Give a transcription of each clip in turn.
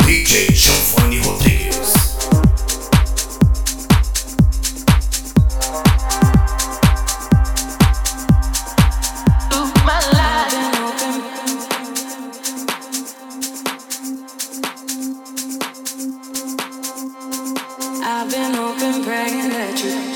DJ Giovanni Rodrigues. I've been hoping, praying that you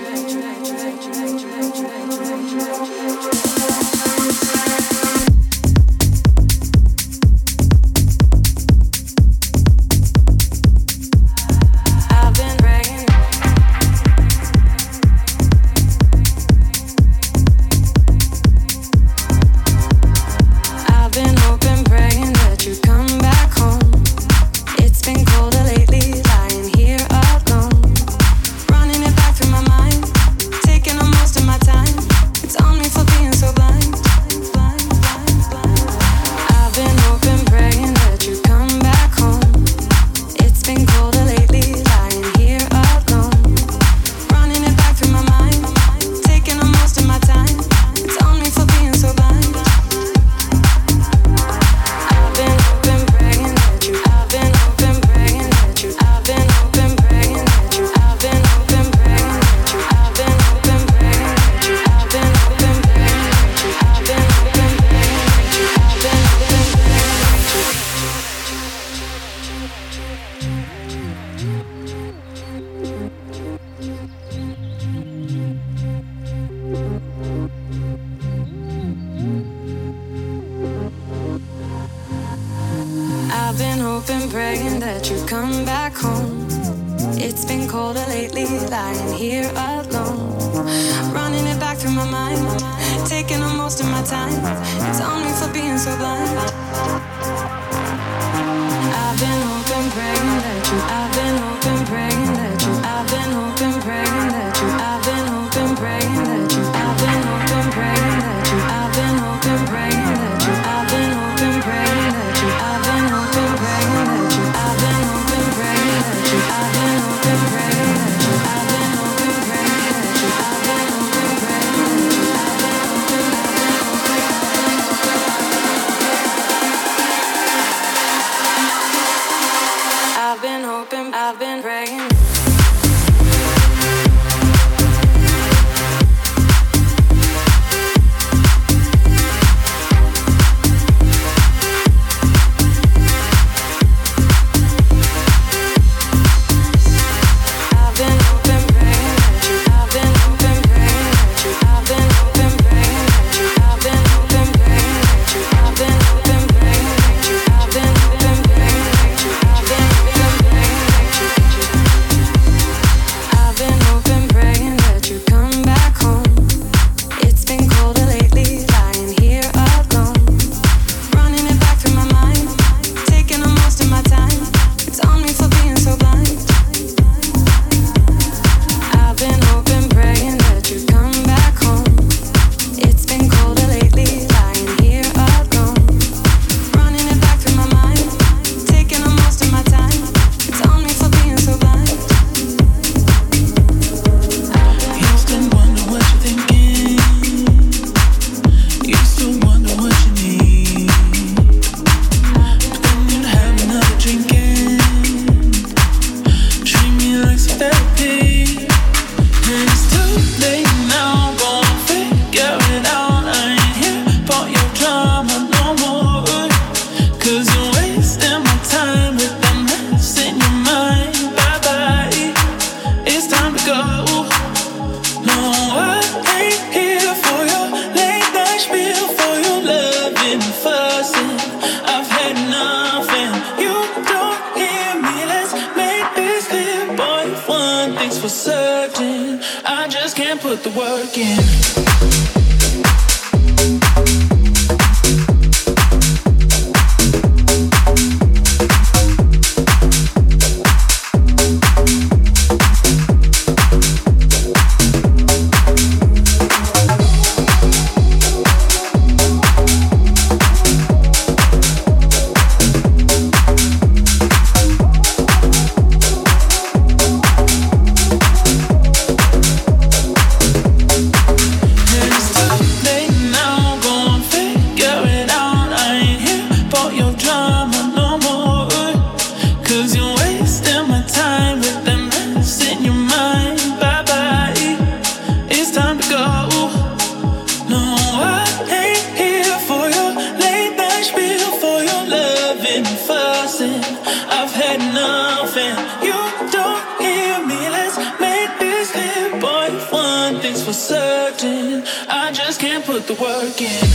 praying that you come back home. It's been colder lately, lying here alone, running it back through my mind, taking up most of my time. It's only for being so blind. I've been hoping, praying that you, I've been hoping, praying that you, I've been hoping, praying that you, I've been hoping, praying that you, I've been hoping, praying that you, I've been hoping, praying that you, I've been hoping, praying that you, I've been hoping, praying that you, I've been hoping, praying that you, I've been hoping, praying that you, I've been hoping, praying that you, I've been hoping, praying that you, I've been hoping, I've been praying. Put the work in. There's fussing. I've had enough and you don't hear me. Let's make this clear, boy. One thing's for certain, I just can't put the work in.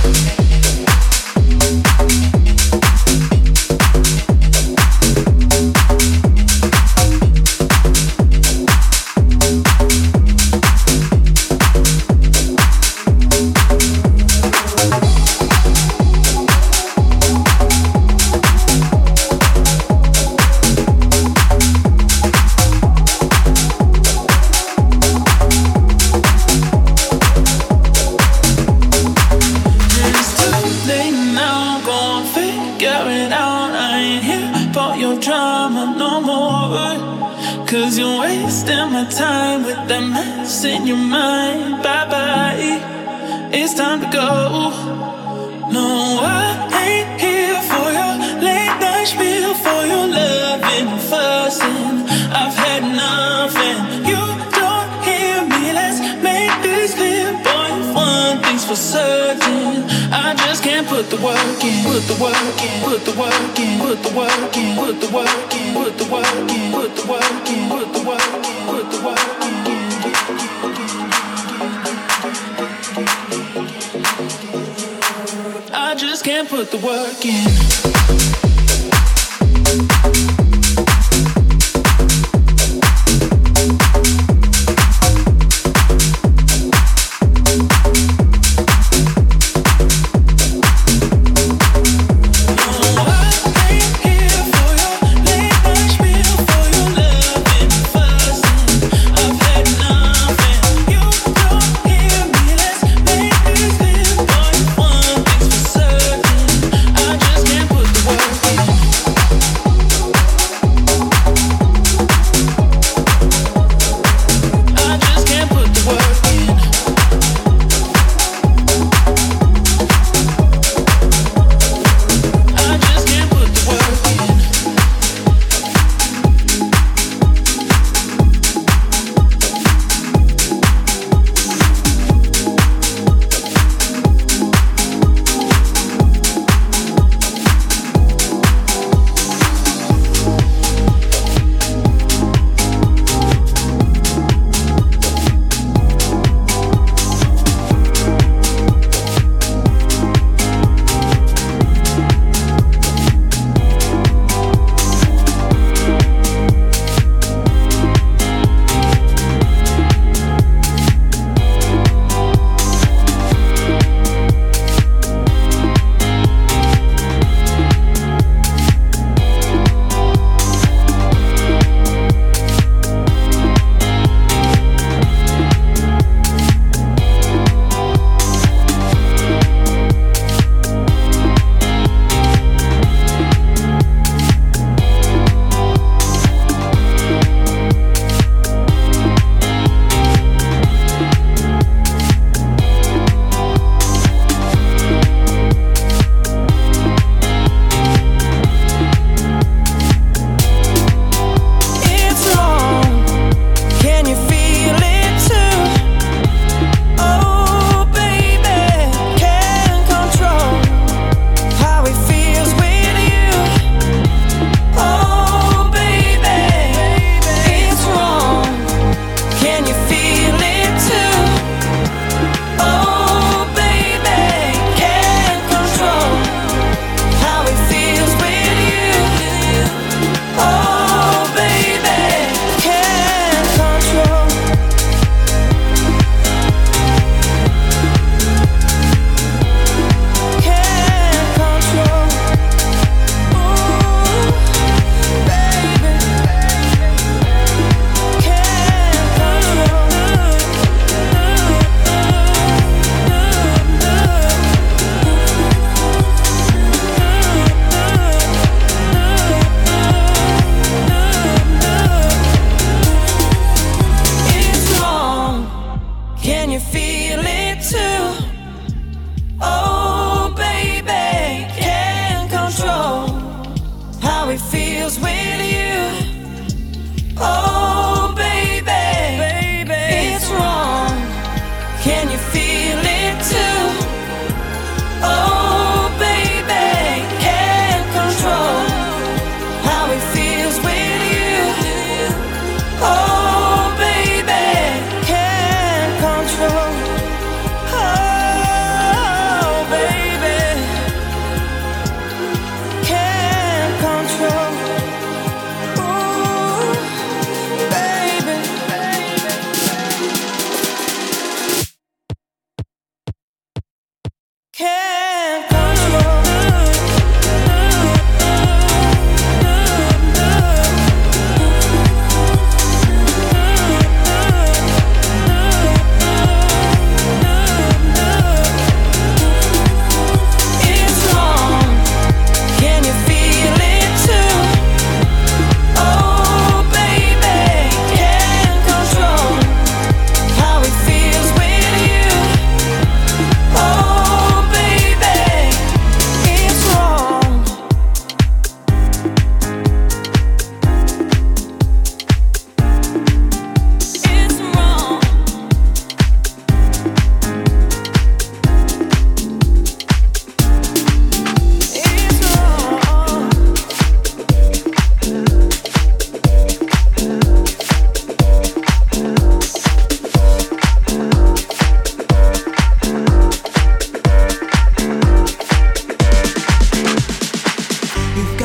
Cause you're wasting my time with that mess in your mind. Bye-bye, it's time to go. No, I ain't here for your late night spiel, for your loving and fussing. I've had enough and you don't hear me. Let's make this clear, boy. One thing's for certain, I just can't put the work in. Put the work in, put the work in, put the work in, put the work in, put the work in, put the work in, put the work in, put the work in. I just can't put the work in.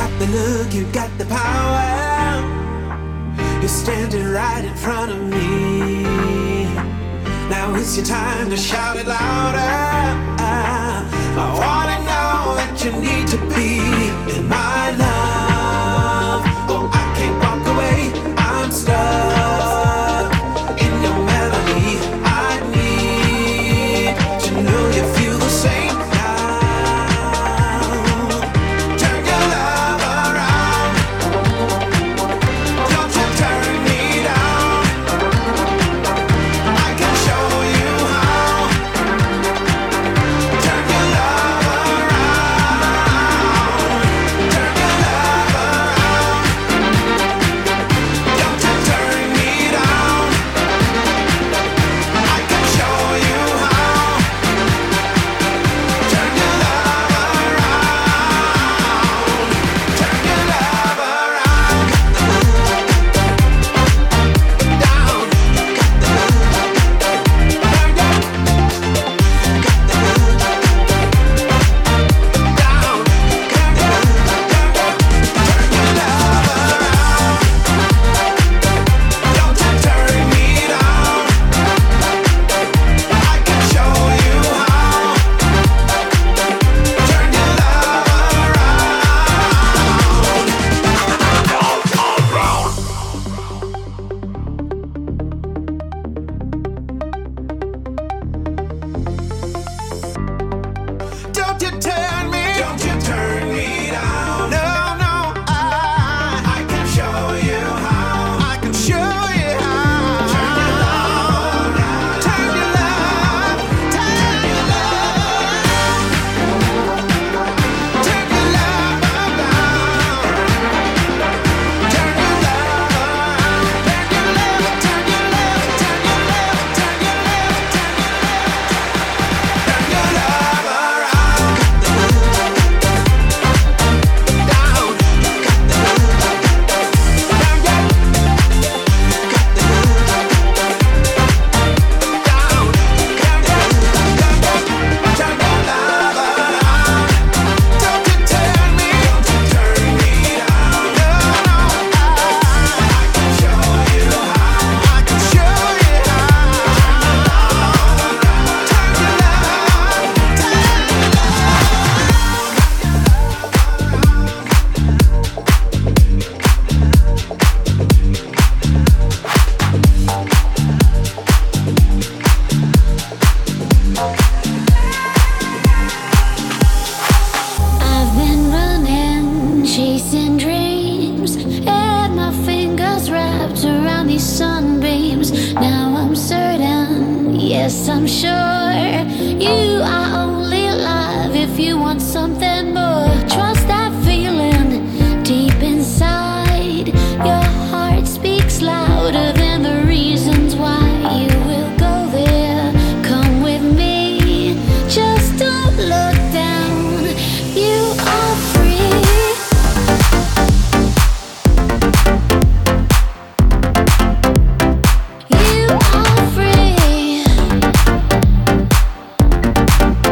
got the look, you got the power. You're standing right in front of me. Now it's your time to shout it louder. I wanna know that you need to be in my love. Oh, I can't walk away, I'm stuck in your melody. I need to know you feel the same now. Turn your love around. Don't you turn me down. I can show you how. Turn your love around. Turn your love around. Don't you turn me down. I can show you how. Turn your love around. Turn your love around. Down. Don't you turn me down. No, no, I can show you how. I can show you how. Turn your love around. Turn your love. Turn your love. Turn your love around. Turn your love around. Turn your love. Turn your love. Turn your love. Turn your love. Turn your love. Turn your love around. Down. I've been running, chasing dreams, and my fingers wrapped around these sunbeams. Now I'm certain, yes, I'm sure you are only alive if you want something more. Trust that feeling deep inside. Your heart speaks louder than the reasons why. You will go there, come with me. Just don't look down. You are free. You are free.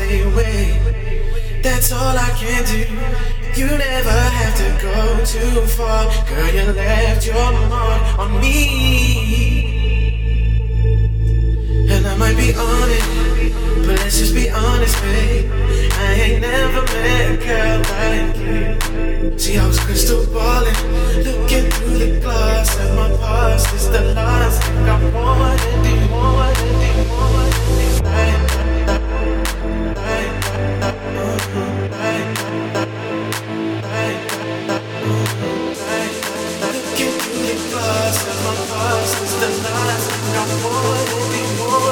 stay away. That's all I can do. You never have to go too far. Girl, you left your mark on me. And I might be on it, but let's just be honest, babe. I ain't never met a girl like you. See, I was crystal balling, looking through the glass at my past. It's the last thing I want to do. Looking through the glass at my past. It's the last thing I want to do.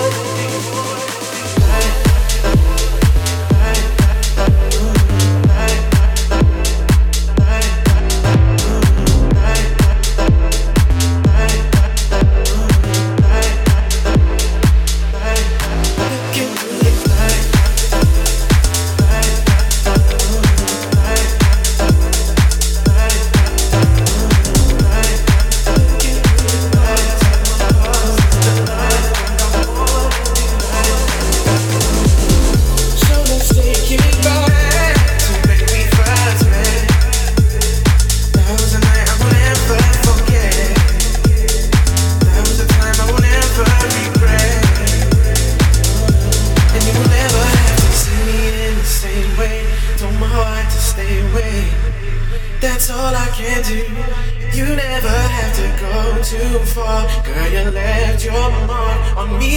That's all I can do. You never have to go too far. Girl, you left your mark on me.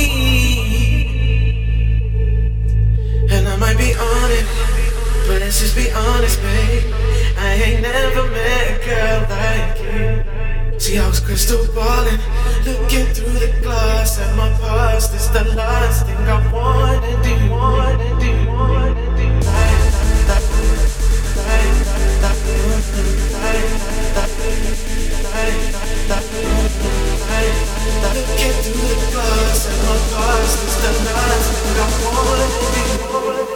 And I might be on it, but let's just be honest, babe. I ain't never met a girl like you. See, I was crystal balling, looking through the glass at my past. It's the last thing I wanna do. Looking through the glass at my past, it's the last thing I wanna do.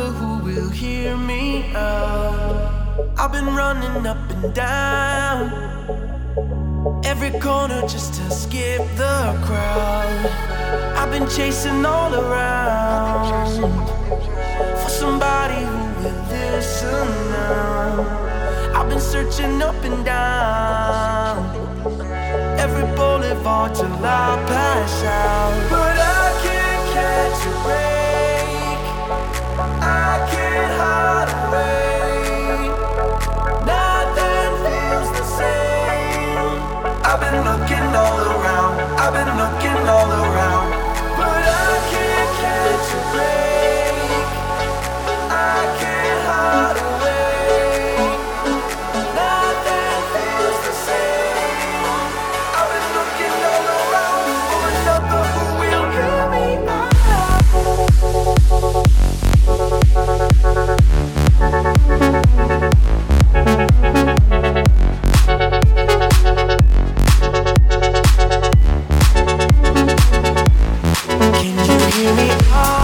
another who will hear me out. I've been running up and down every corner just to skip the crowd. I've been chasing all around for somebody who will listen now. I've been searching up and down every boulevard till I pass out. But I can't catch a break, I can't hide away. Nothing feels the same. I've been looking all around, I've been looking all around, but I can't catch a break, I can't hide away. Nothing feels the same. I've been looking all around for another who will hear me out. Can you hear me out?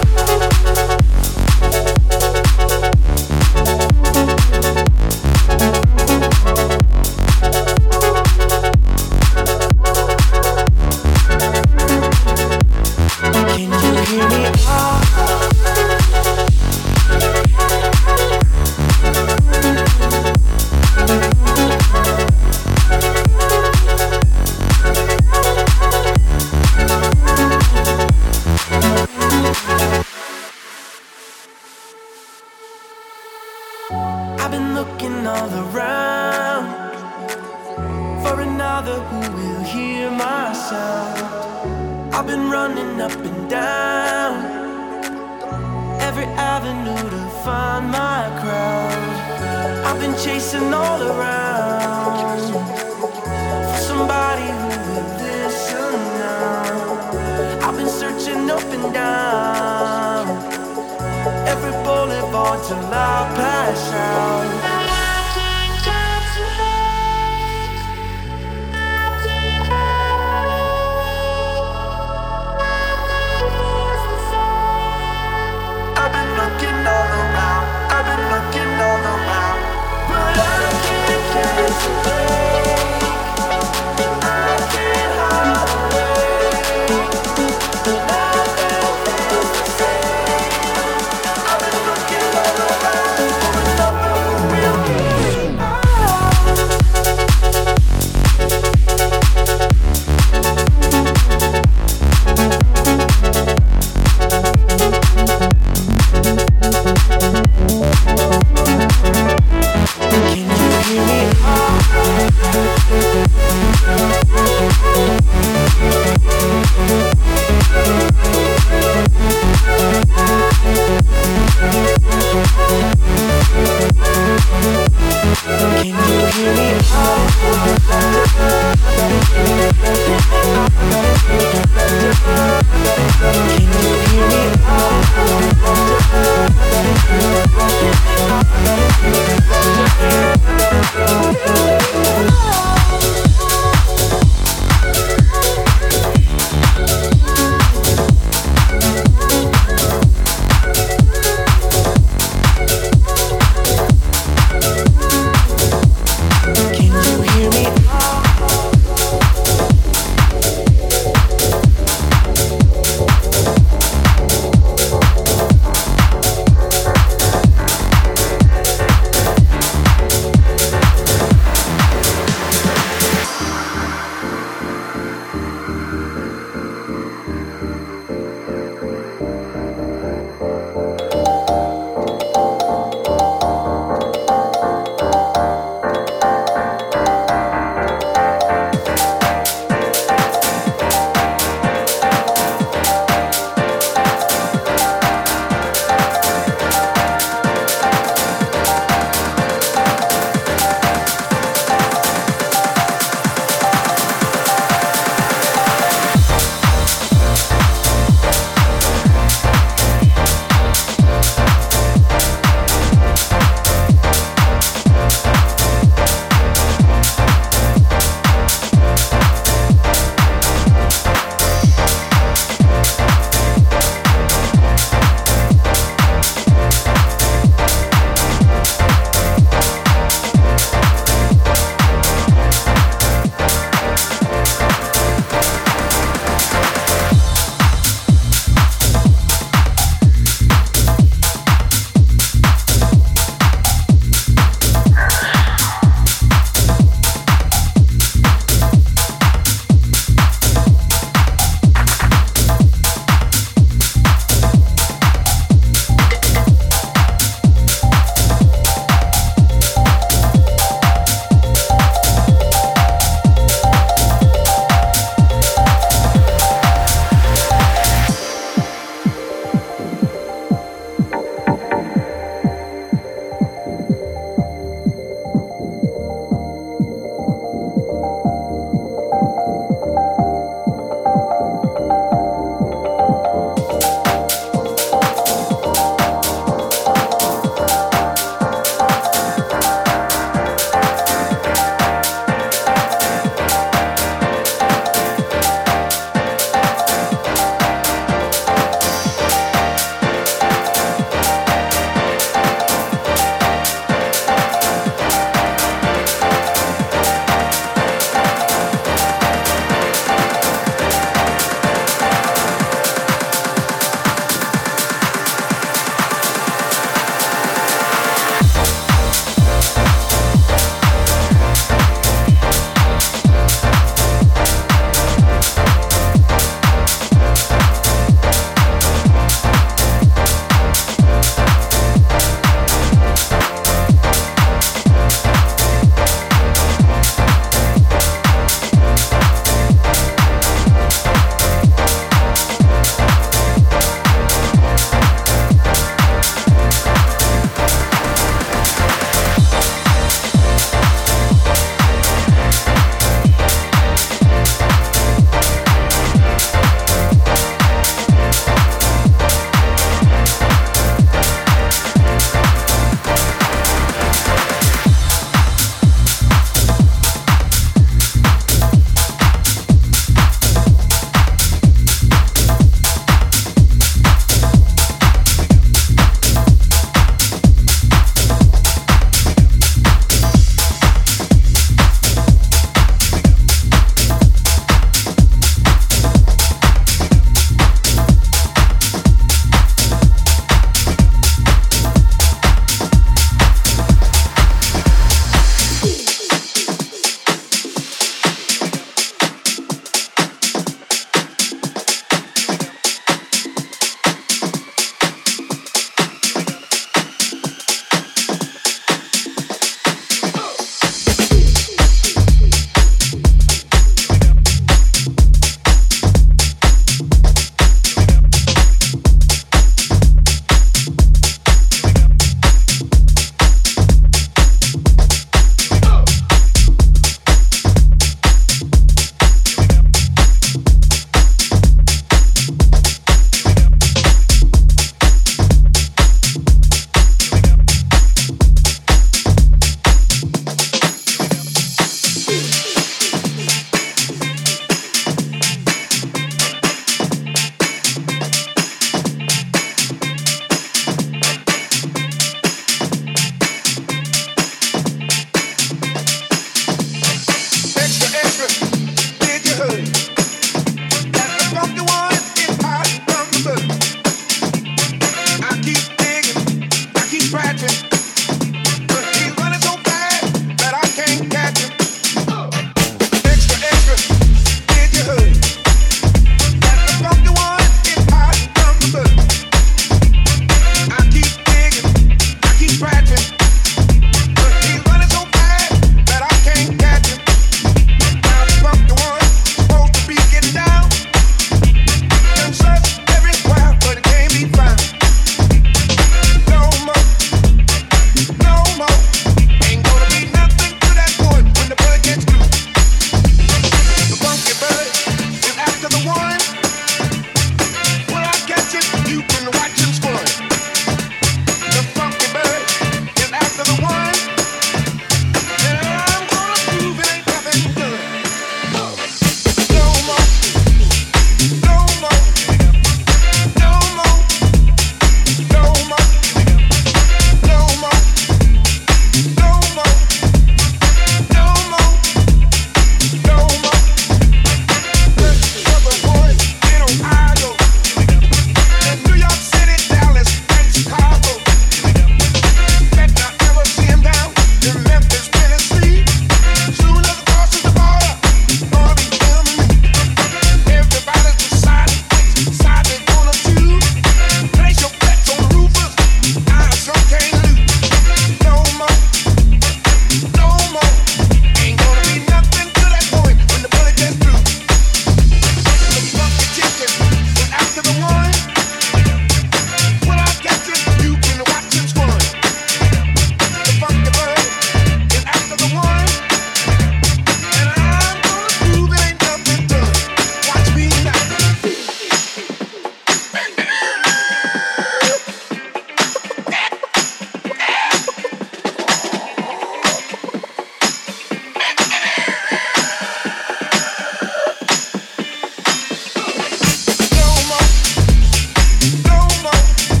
Can you hear me out? I've been looking all around for another who will hear my sound. I've been running up and down every avenue to find my crowd. I've been chasing all around for somebody who will listen now. I've been searching up and down every boulevard till I pass out. I've been looking all around, I've been looking all around, but I can't catch a break, I can't hide away. Nothing feels the same. I've been looking all around for another who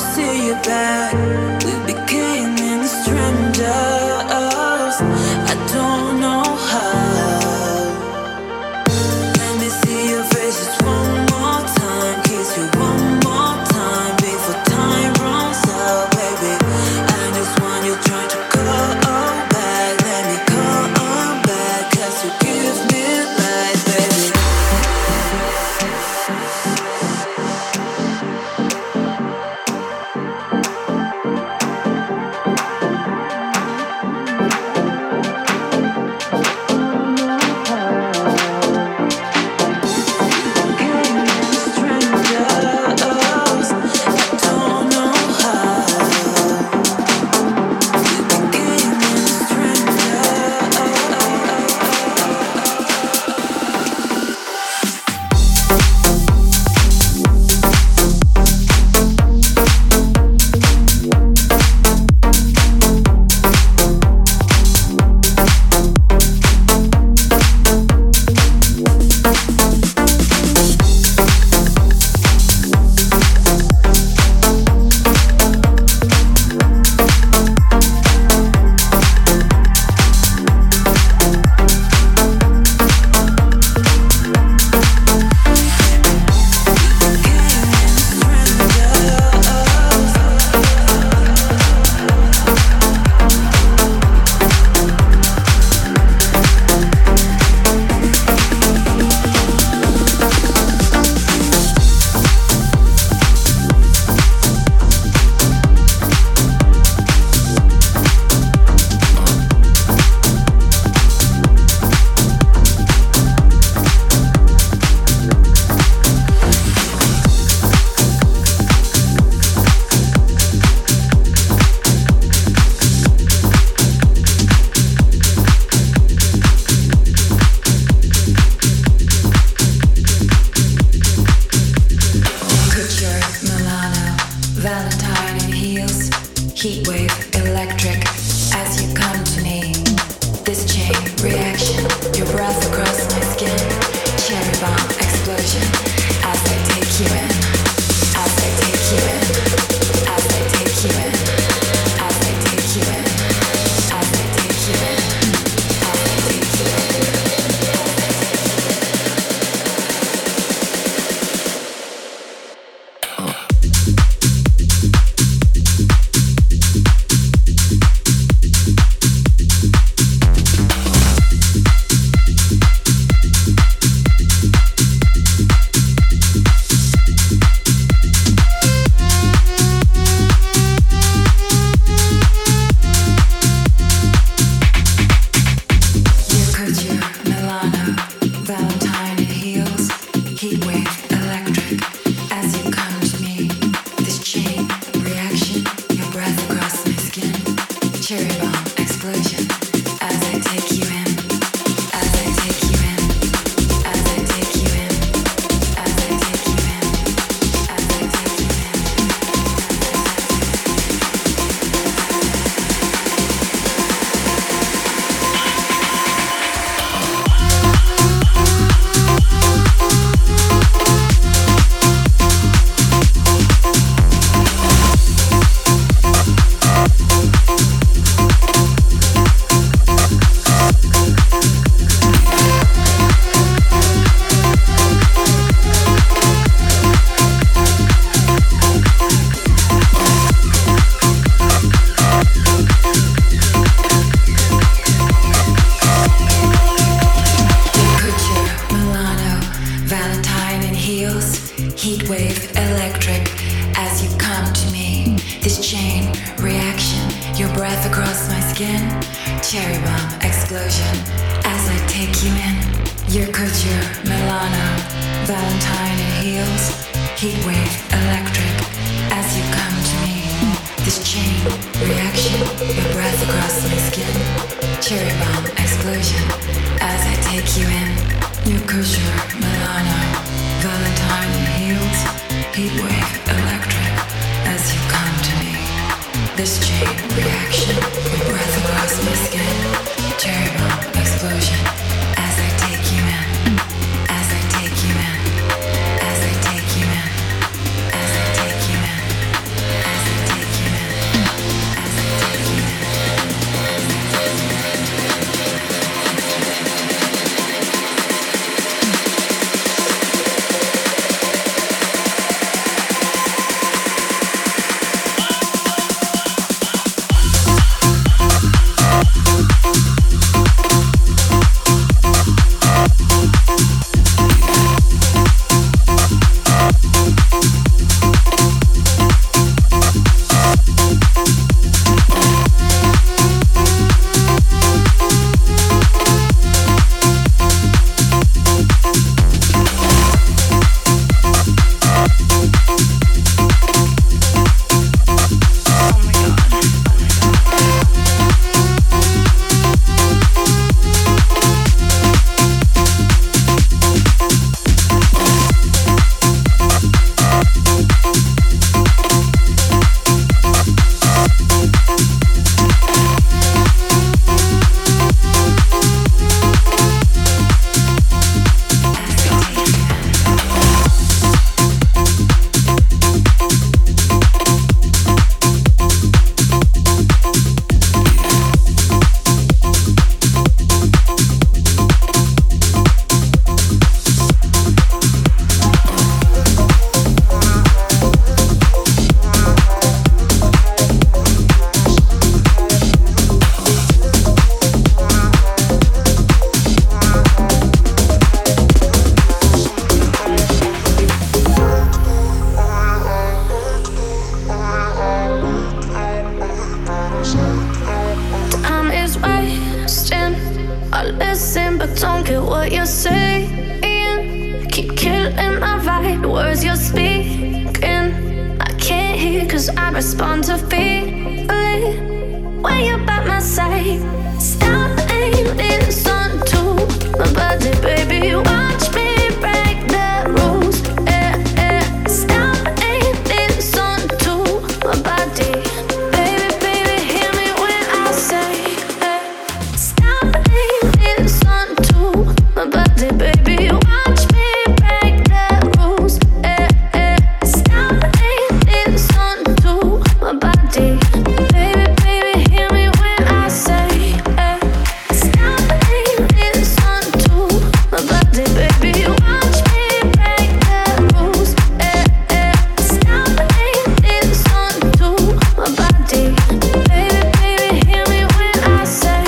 see you back. We became strangers. I don't know how. Let me see your faces one more time. Kiss you one more time before time runs out, baby. I just want you try to call back. Let me call back, 'cause you give me life, baby. As I take you in, 'cause I respond to feeling when you're by my side. Stop aiming onto my body, baby. Watch me break the rules. Stop aiming onto my body, baby, baby. Hear me when I say, stop aiming onto my body, baby. Watch me break the rules. Stop aiming onto my body, baby, baby. Hear me when I say, stop aiming onto my body, baby. Watch me break the rules. Stop aiming onto my body, baby, baby. Hear me when I say,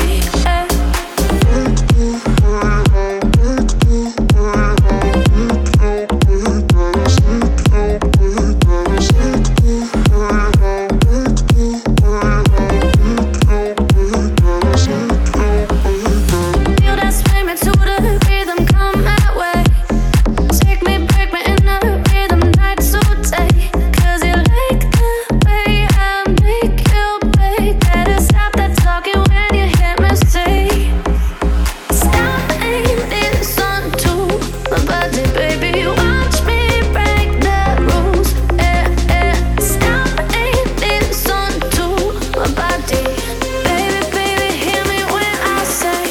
feel that sway me to the rhythm, come my way. Take me, break me in the rhythm, night to day. 'Cause you like the way I make you play. Better stop that talking when you hear me say, stop aiming onto my body, baby. Watch me break the rules. Stop aiming onto my body, baby, baby. Hear me when I say,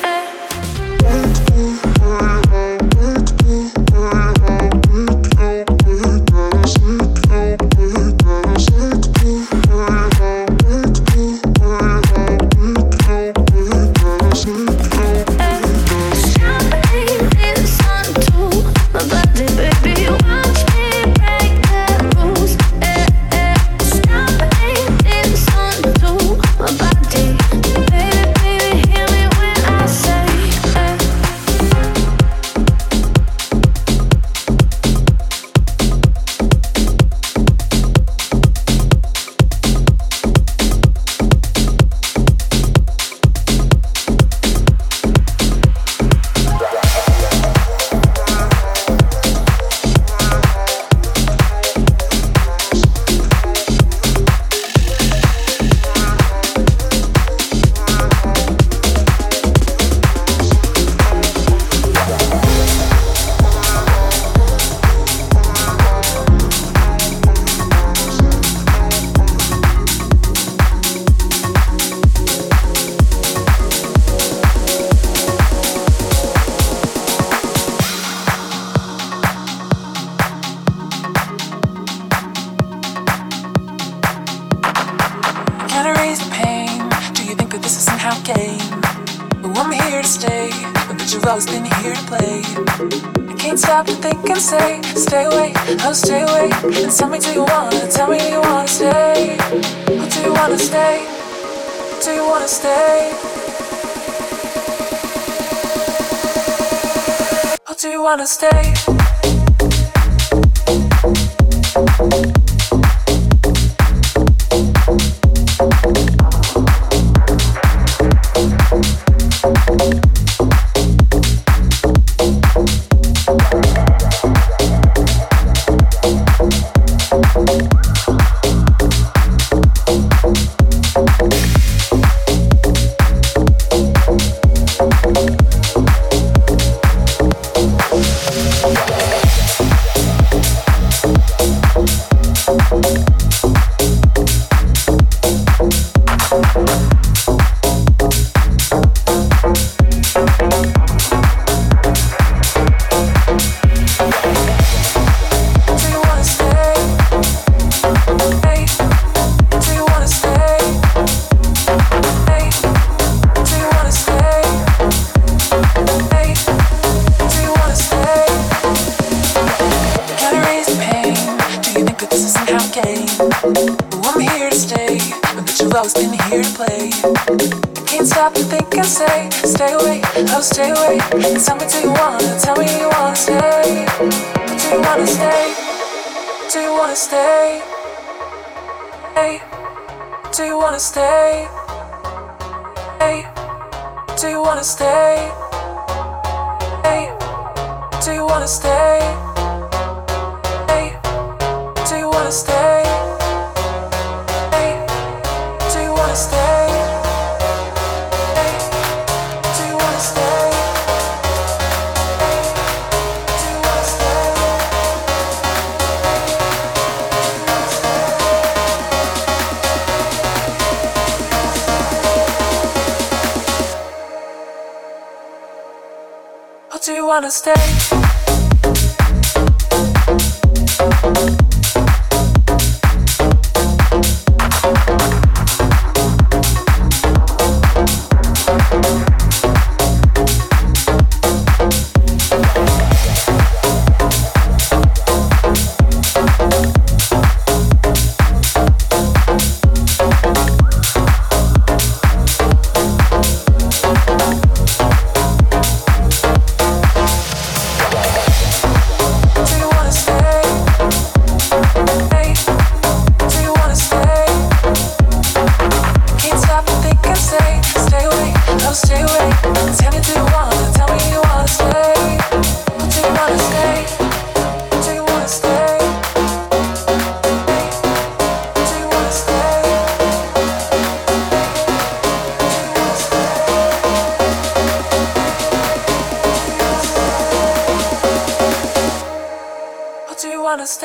stop aiming onto my body, baby. Watch me break the rules. Stop aiming onto my body, baby, baby. Hear me when I say, Can I raise the pain? Do you think that this isn't how it came? Oh, I'm here to stay, but you've always been here to play. I can't stop to think and say, stay away, oh stay away. And tell me, do you wanna stay? Oh, do you wanna stay? Do you wanna stay? Oh, do you wanna stay? Always been here to play. I can't stop to think and say, stay away, oh stay away. Tell me, do you wanna stay? Do you wanna stay? Do you wanna stay? Hey, do you wanna stay? Hey, do you wanna stay? Hey, do you wanna stay? Hey, do you wanna stay? Do you wanna stay? Wanna stay?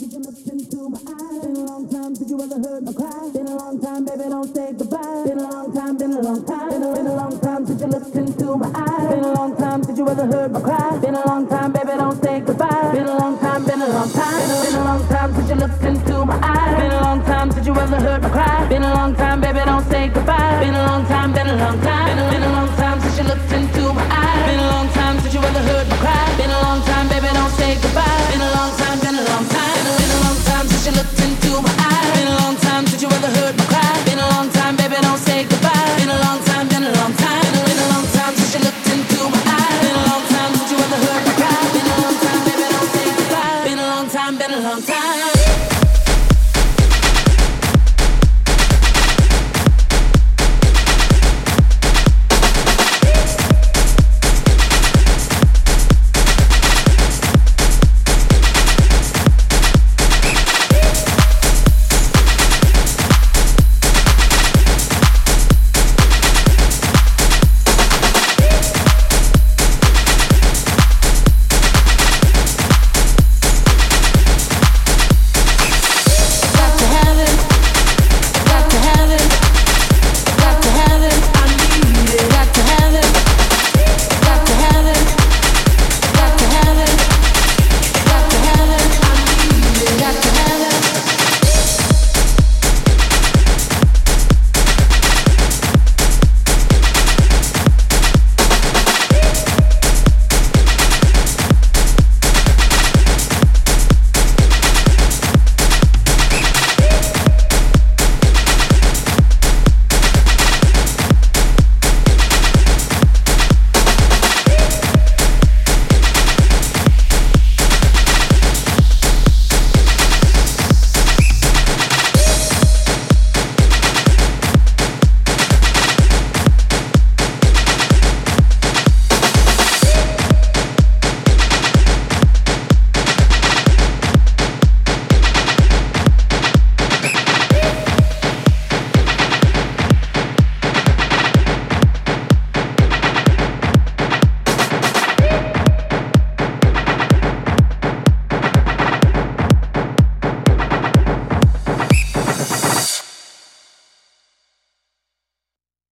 since you looked into my eyes. Been a long time since you ever heard me cry. Been a long time, baby, don't say goodbye. Been a long time, been a long time. Been a long time since you looked into my eyes. Been a long time since you ever heard me cry. Been a long time, baby, don't say goodbye. Been a long time, been a long time. Been a long time since you looked into my eyes. Been a long time since you ever heard me cry. Been a long time, baby, don't say goodbye. Been a long time, been a long time. Been a long time since you looked into my eyes. Been a long time since you ever heard me cry. Been a long time, baby, don't say goodbye. Been a